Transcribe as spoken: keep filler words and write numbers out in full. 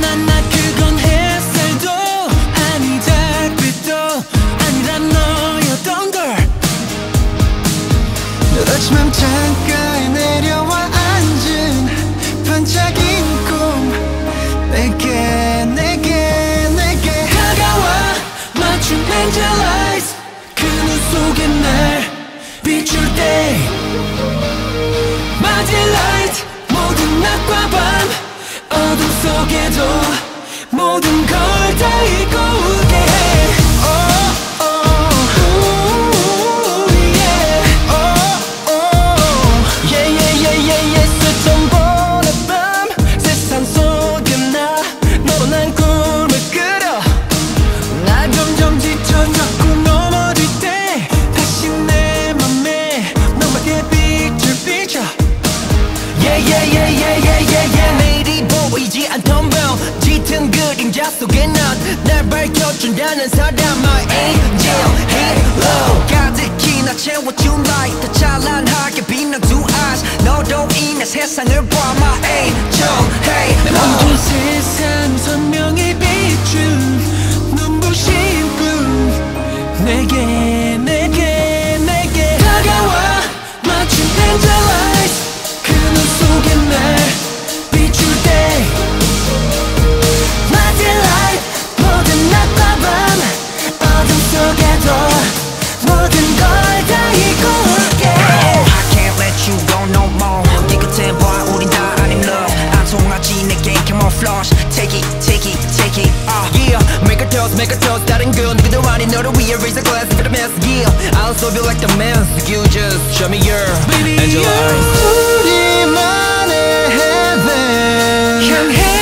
나나 그건 햇살도 아니 달빛도 아니란 너였던 걸. 아침 창가에 내려와 앉은 반짝인 꿈 내게 내게 내게 다가와 맞춘 angel eyes 그 눈 속에 날 비출 때 My delight 모든 낮과 밤 어둠 속에도 모든 걸 다 잊고 울게 해. oh, oh. Ooh, yeah. oh, oh. Yeah, yeah, yeah, yeah, yeah. 스쳐 보는 밤 세상 속에 나 너로 난 꿈을 꾸려. 나 점점 지쳐졌고 넘어질 때 다시 내 맘에 너만의 빛을 비춰. Yeah, yeah, yeah, yeah, yeah, yeah, yeah. 내일이 보이지 않던 밤 짙은 그림자 속에 넌 날 밝혀준다는 사람 My angel halo 가득히 나 채워준 light 더 찬란하게 빛난 두 eyes 너로 인해 세상을 봐 My angel halo 모든 세상 선명히 비춘 눈부신 꿈 내게 내게 내게 다가와 맞춘 angel eyes 그 눈 속에 날 비출 때 My delight 모든 낮과 밤 어둠 속에도 모든 걸 다 잊고 올게. I can't let you go no more 네 곁에 봐 우린 다 아님 love 안 통하지 내게 come on flash Take it take it take it uh. Yeah, make a toast, make a toast 다른 그 누구도 아닌 너를 위해 raise a glass for the mess. Yeah, I'll serve you like the man. You just show me your angel eyes. 우리만의 heaven 향해